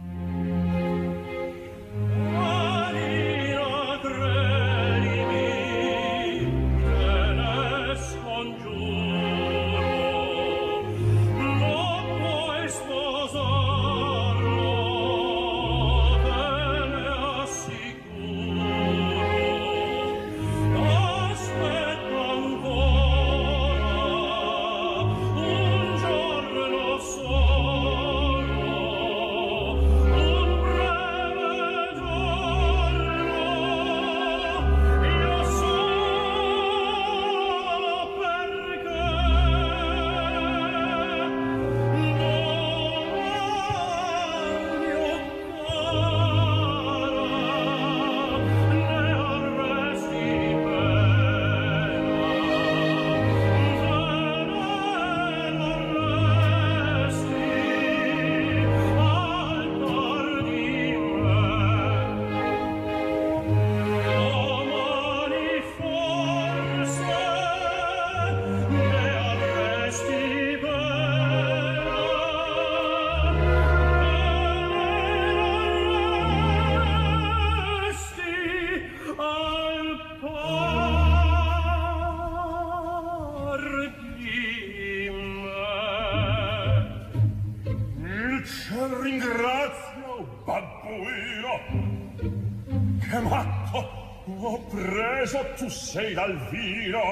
Ringrazio, babbuino, che matto ho preso, tu sei dal vino.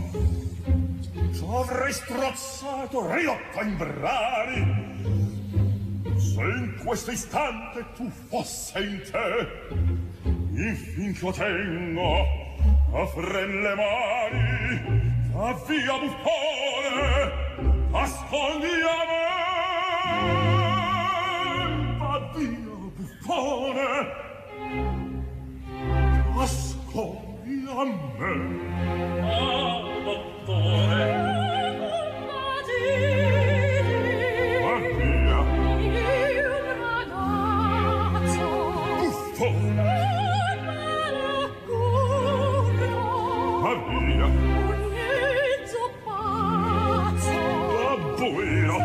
T'avrei strozzato, ridotto in brani, se in questo istante tu fosse in te. Infin che tengo a fren le mani, a via buffone, ascolti a me. Buffone, ascolti a me. Ah, dottore, va via. Buffone, va via. Va buio.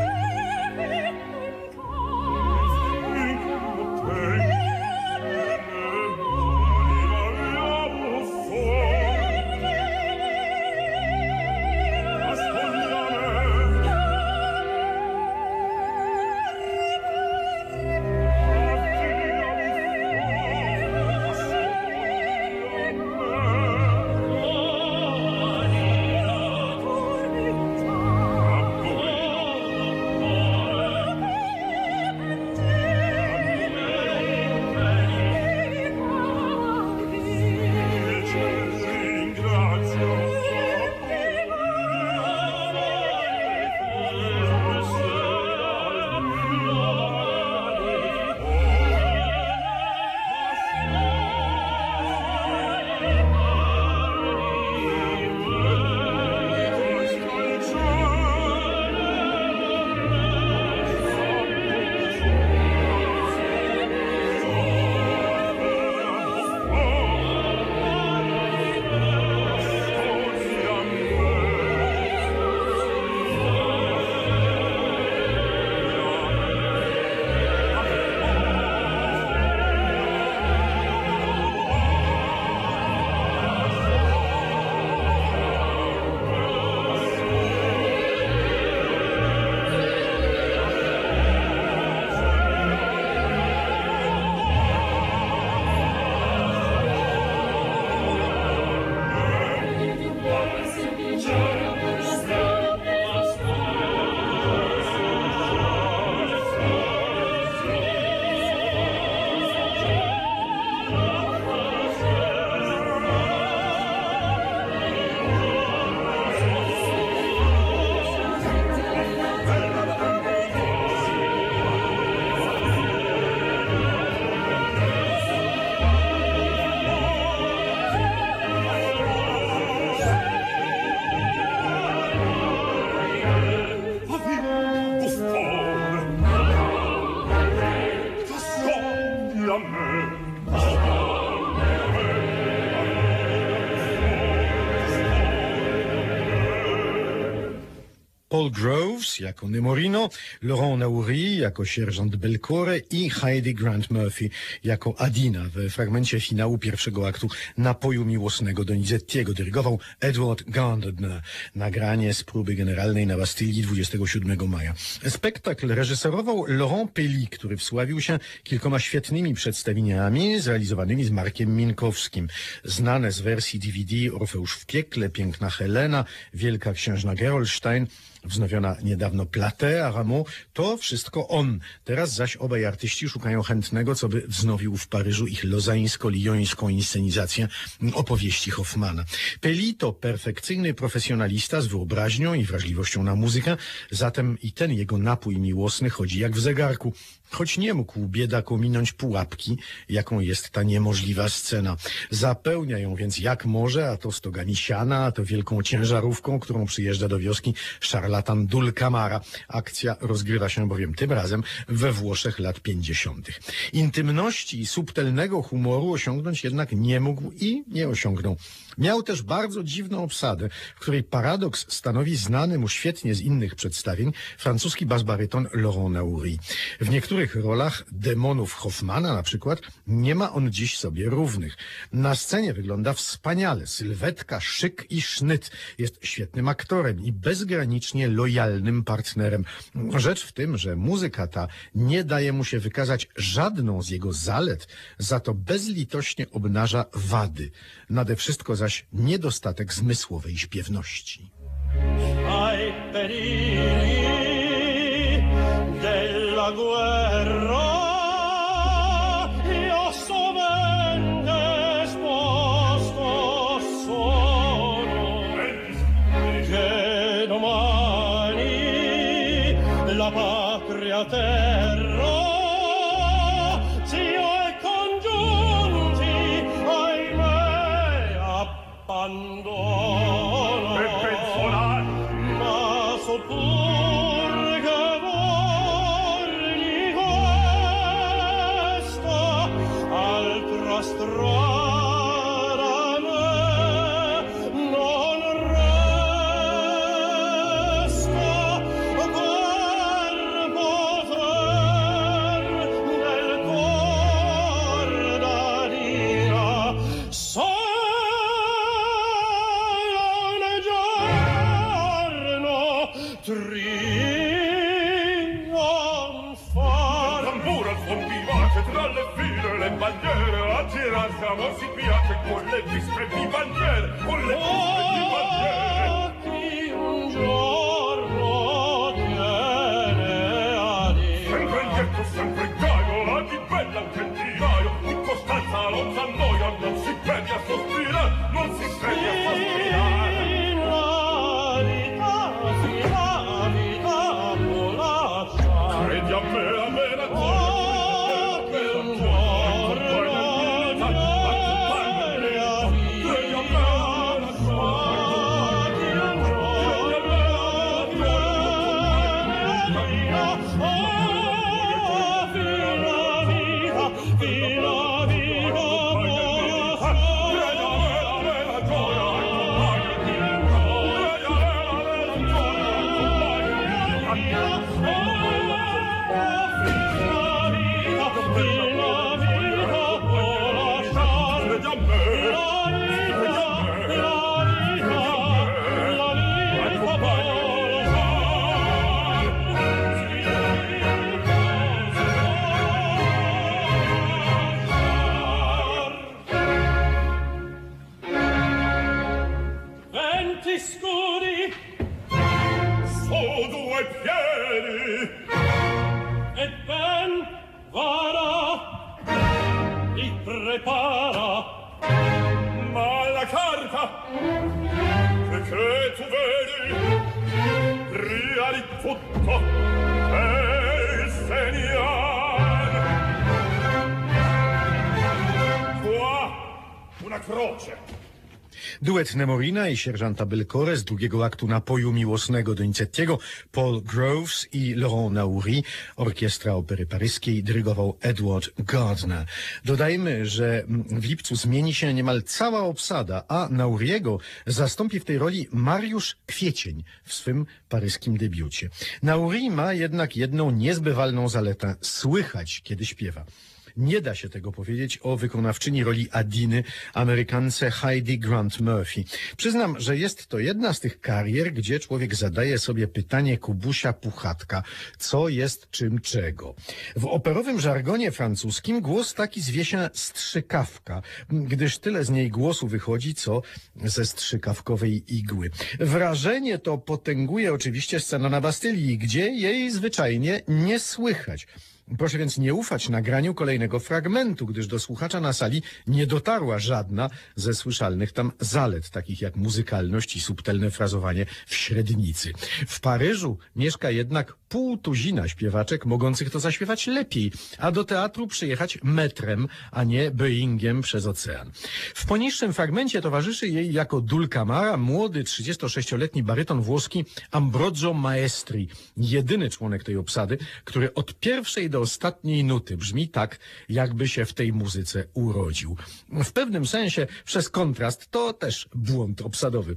Paul Groves jako Nemorino, Laurent Naouri jako sierżant Belcore i Heidi Grant Murphy jako Adina w fragmencie finału pierwszego aktu Napoju miłosnego Donizettiego. Dyrygował Edward Gardner. Nagranie z próby generalnej na Bastylii 27 maja. Spektakl reżyserował Laurent Pelly, który wsławił się kilkoma świetnymi przedstawieniami zrealizowanymi z Markiem Minkowskim. Znane z wersji DVD Orfeusz w piekle, Piękna Helena, Wielka księżna Gerolstein, wznowiona niedawno Platę, Rameau, to wszystko on. Teraz zaś obaj artyści szukają chętnego, co by wznowił w Paryżu ich lozańsko-lijońską inscenizację opowieści Hoffmana. Pelly to perfekcyjny profesjonalista z wyobraźnią i wrażliwością na muzykę, zatem i ten jego napój miłosny chodzi jak w zegarku. Choć nie mógł biedak ominąć pułapki, jaką jest ta niemożliwa scena. Zapełnia ją więc jak może, a to stogami siana, a to wielką ciężarówką, którą przyjeżdża do wioski szarlatan Dulcamara. Akcja rozgrywa się bowiem tym razem we Włoszech lat 50. Intymności i subtelnego humoru osiągnąć jednak nie mógł i nie osiągnął. Miał też bardzo dziwną obsadę, w której paradoks stanowi znany mu świetnie z innych przedstawień francuski bas-baryton Laurent Naouri. W niektórych rolach demonów Hoffmana na przykład nie ma on dziś sobie równych. Na scenie wygląda wspaniale, sylwetka, szyk i sznyt. Jest świetnym aktorem i bezgranicznie lojalnym partnerem. Rzecz w tym, że muzyka ta nie daje mu się wykazać żadną z jego zalet, za to bezlitośnie obnaża wady. Nade wszystko zaś niedostatek zmysłowej śpiewności. Ai perigli della guerra io sovente esposto sono che domani la patria terra zio e congiunti ahimè abbandono e pensolati ma so pur che vorgli questa altra strada a me non resta quel poter del cor d'Adina se un giorno trionfar tamburo al suon vivace tra le file le bandiere a girar siamo si piace con le vispe di bandiere con le vispe di bandiere chi un giorno tiene a dire sempre indietro sempre gaio la di bella un pentinaio di Costanza non s'annoia non si perde a sospirare non si perde a sospirare credi a me la gioia che un giorno credi a me la Venti scuri su due piedi e ben vara li prepara ma la carta che tu vedi prima di tutto è il segnale qua una croce Duet Nemorina i sierżanta Belcore z drugiego aktu Napoju miłosnego Donizettiego, Paul Groves i Laurent Naouri. Orkiestra Opery Paryskiej dyrygował Edward Gardner. Dodajmy, że w lipcu zmieni się niemal cała obsada, a Nauriego zastąpi w tej roli Mariusz Kwiecień w swym paryskim debiucie. Naouri ma jednak jedną niezbywalną zaletę: słychać, kiedy śpiewa. Nie da się tego powiedzieć o wykonawczyni roli Adiny, Amerykance Heidi Grant Murphy. Przyznam, że jest to jedna z tych karier, gdzie człowiek zadaje sobie pytanie Kubusia Puchatka: co jest czym czego? W operowym żargonie francuskim głos taki zwie się strzykawka, gdyż tyle z niej głosu wychodzi, co ze strzykawkowej igły. Wrażenie to potęguje oczywiście scena na Bastylii, gdzie jej zwyczajnie nie słychać. Proszę więc nie ufać nagraniu kolejnego fragmentu, gdyż do słuchacza na sali nie dotarła żadna ze słyszalnych tam zalet, takich jak muzykalność i subtelne frazowanie w średnicy. W Paryżu mieszka jednak pół tuzina śpiewaczek mogących to zaśpiewać lepiej, a do teatru przyjechać metrem, a nie Boeingiem przez ocean. W poniższym fragmencie towarzyszy jej jako dulcamara młody 36-letni baryton włoski Ambrogio Maestri, jedyny członek tej obsady, który od pierwszej do ostatniej nuty brzmi tak, jakby się w tej muzyce urodził. W pewnym sensie przez kontrast to też błąd obsadowy.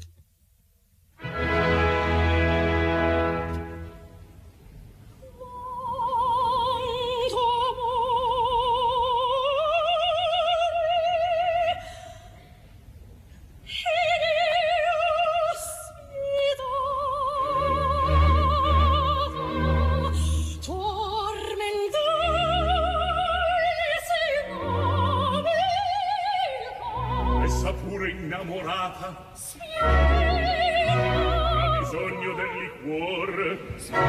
Essa pure innamorata ha bisogno del liquor.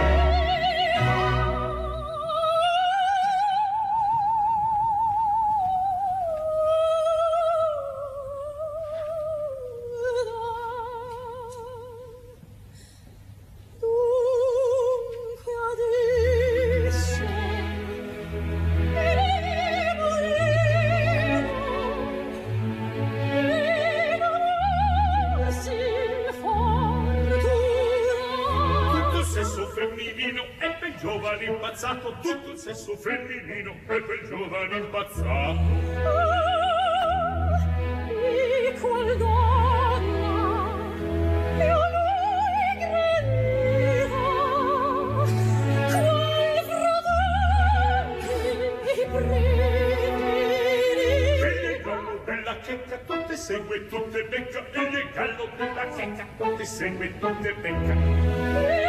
Femminino e quel giovane impazzato, tutto il sesso femminino e quel giovane impazzato. E qual donna e a lui gradita, qual fratelli preferi. E il gallo della checca tutte segue, tutte becca, e il gallo della checca tutte segue, tutte becca.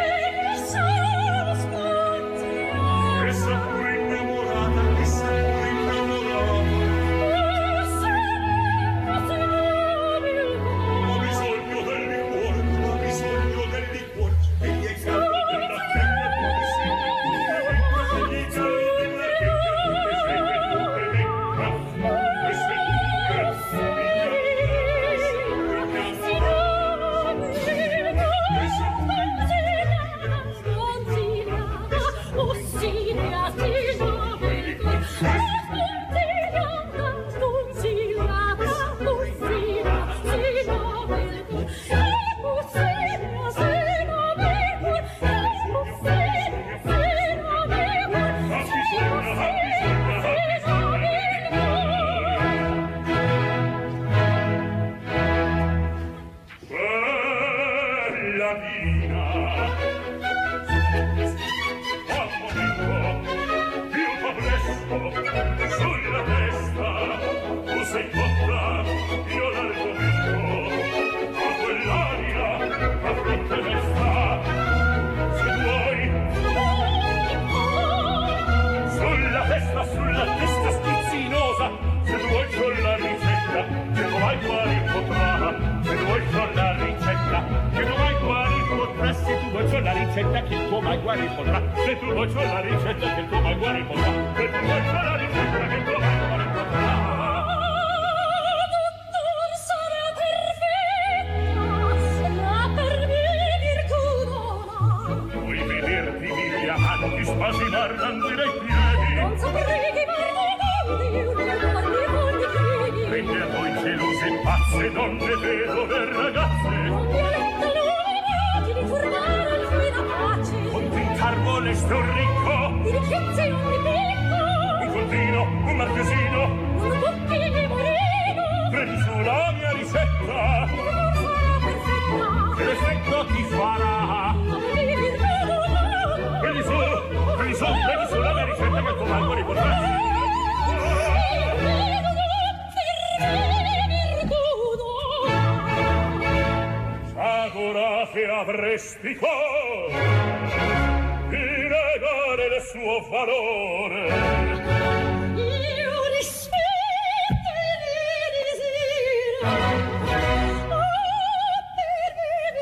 Essa pure innamorata, essa pure innamorata. Ho bisogno del liquor, ho bisogno del liquor. E il gallo della checca tutte segue, tutte becca. E il gallo della checca tutte segue, tutte becca. Queste due sulla testa, tu sei cotta, io l'argomento, a quell'aria, a fronte desta, se vuoi, sulla testa schizzinosa, se vuoi c'ho la ricetta, che non hai quali potrà, se vuoi c'ho la ricetta, che non hai quali potrà, se tu vuoi c'ho la ricetta, che tuo mai guari potrà, se tu vuoi c'ho la ricetta, che tuo mai guari potrà, se tu vuoi c'ho la ricetta, che tuo mai guari potrà. Vuoi vederti mille amanti spasimar dandire i piedi? Non saprei chi parli, Prende a voi gelose pazze donne, vedove, ragazze, con violetta lume di turbare il fino pace, con pintar vuole sto ricco, di ricchezze un ripicco, un contino, un marchesino, un bucchi di morino, prendi su la mia ricetta, non sarà perfetta, e l'effetto ti farà. ma devi dirlo. Prendi su la mia ricetta che il tuo manco riportarsi. Ora che avresti cor di negare il suo valore, Io rispetto i miei desideri, per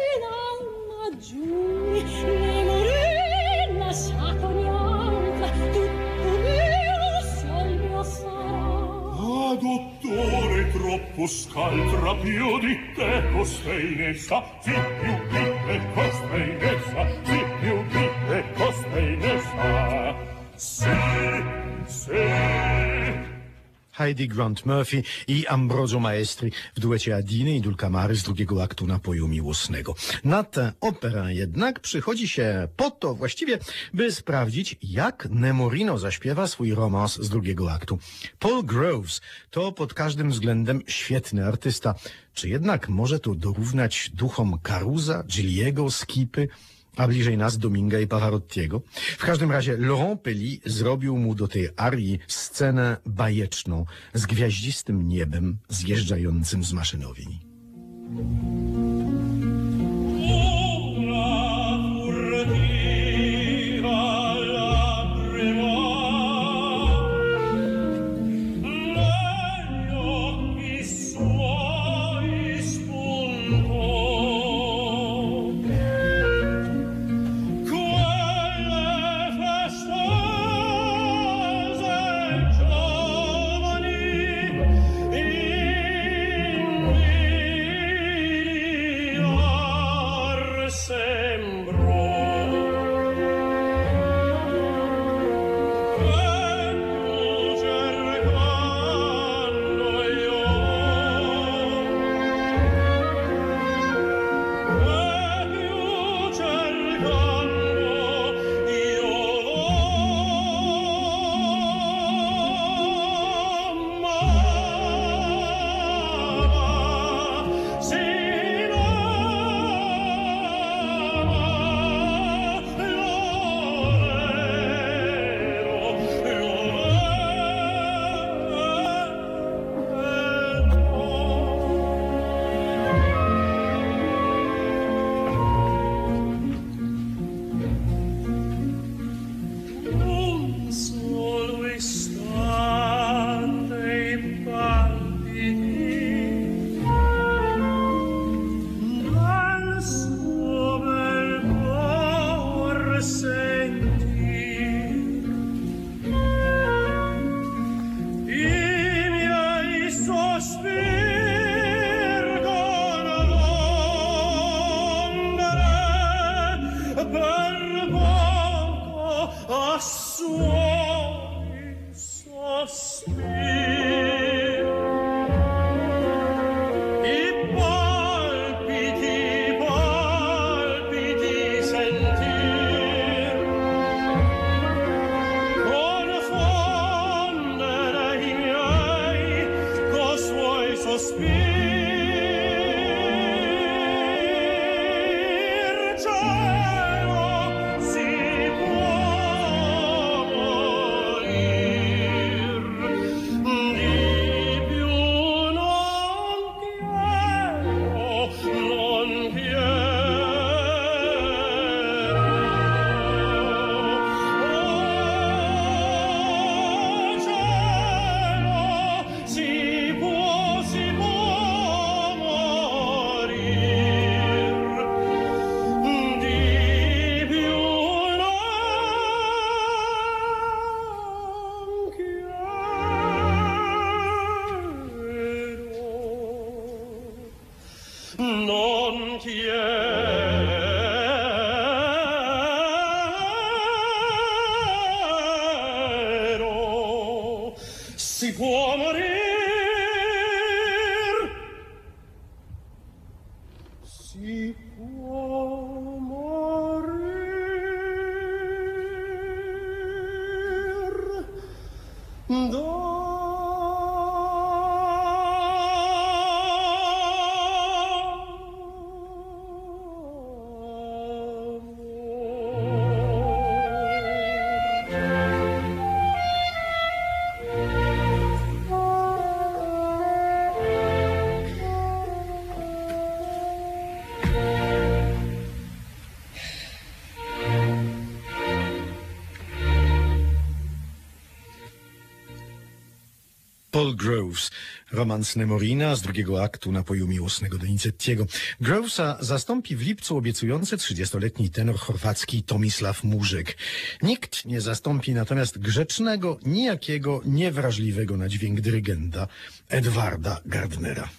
me maggiori, né morena s'accognanza, tutto mio sol mio sarà. dottore, troppo scaltra, più di te costei ne sa, sì, più di te costei ne sa, sì, più di te costei ne sa. Sì. Heidi Grant Murphy i Ambrogio Maestri w duecie Adiny i Dulcamary z drugiego aktu Napoju Miłosnego. Na tę operę jednak przychodzi się po to właściwie, by sprawdzić, jak Nemorino zaśpiewa swój romans z drugiego aktu. Paul Groves to pod każdym względem świetny artysta. Czy jednak może to dorównać duchom Carusa, Gilliego, Skipy, a bliżej nas Dominga i Pavarottiego? W każdym razie Laurent Pelly zrobił mu do tej arii scenę bajeczną z gwiaździstym niebem zjeżdżającym z maszynowni. Si può morir si può morir Paul Groves, romans Nemorina z drugiego aktu Napoju miłosnego Donizettiego. Grovesa zastąpi w lipcu obiecujący 30-letni tenor chorwacki Tomislav Murzek. Nikt nie zastąpi natomiast grzecznego, nijakiego, niewrażliwego na dźwięk dyrygenta Edwarda Gardnera.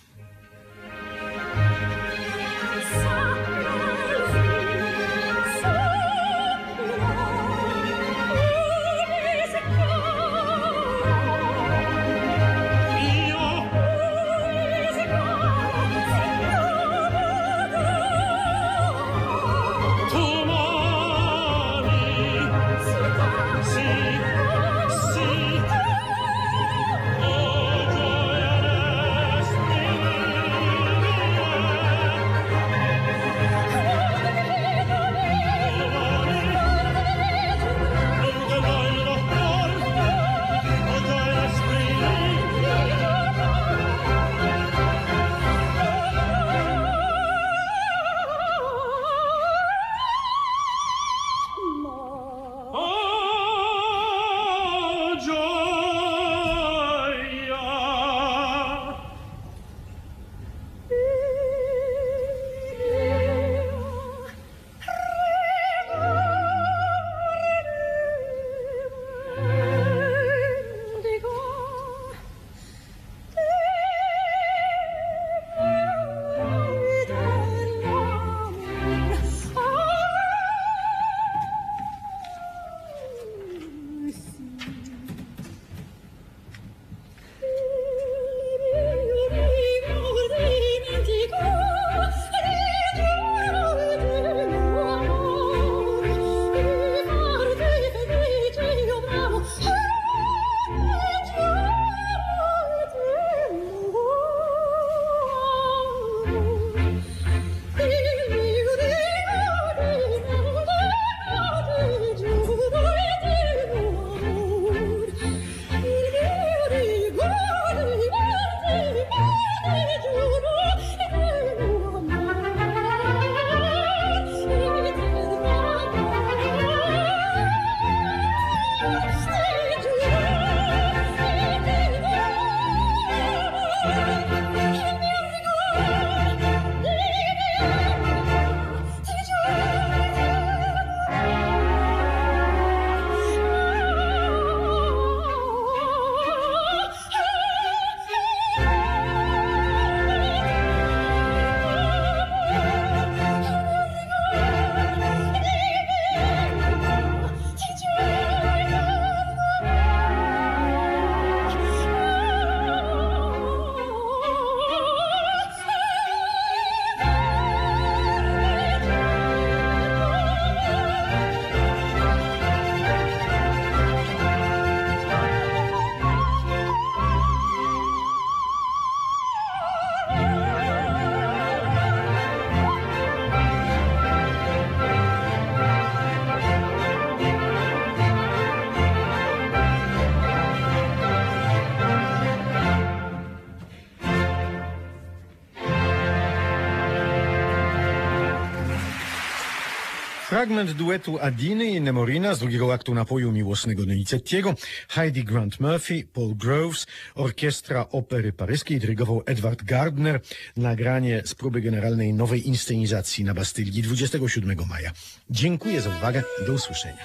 Fragment duetu Adiny i Nemorina z drugiego aktu Napoju miłosnego Donizettiego, Heidi Grant Murphy, Paul Groves, orkiestra opery paryskiej dyrygował Edward Gardner, nagranie z próby generalnej nowej inscenizacji na Bastylii 27 maja. Dziękuję za uwagę, do usłyszenia.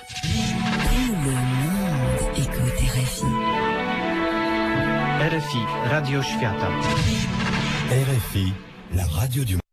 RFI, Radio Świata. RFI, la radio du